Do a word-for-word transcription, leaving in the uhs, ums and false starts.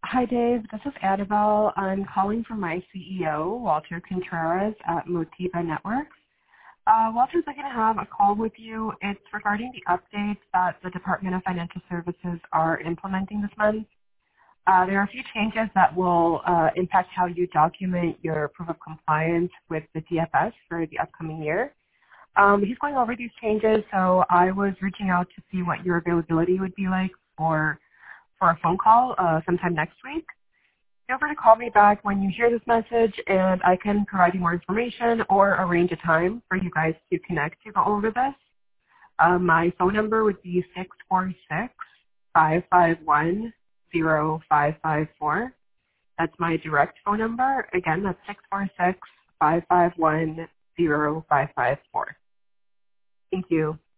Hi, Dave. This is Annabelle. I'm calling from my C E O, Walter Contreras at Motiva Networks. Uh, Walter's looking to have a call with you. It's regarding the updates that the Department of Financial Services are implementing this month. Uh, there are a few changes that will uh, impact how you document your proof of compliance with the D F S for the upcoming year. Um, he's going over these changes, so I was reaching out to see what your availability would be like for for a phone call uh, sometime next week. Feel free to call me back when you hear this message, and I can provide you more information or arrange a time for you guys to connect to go over this. Uh, my phone number would be six four six, five five one, zero five five four. That's my direct phone number. Again, that's six four six, five five one, zero five five four. Thank you.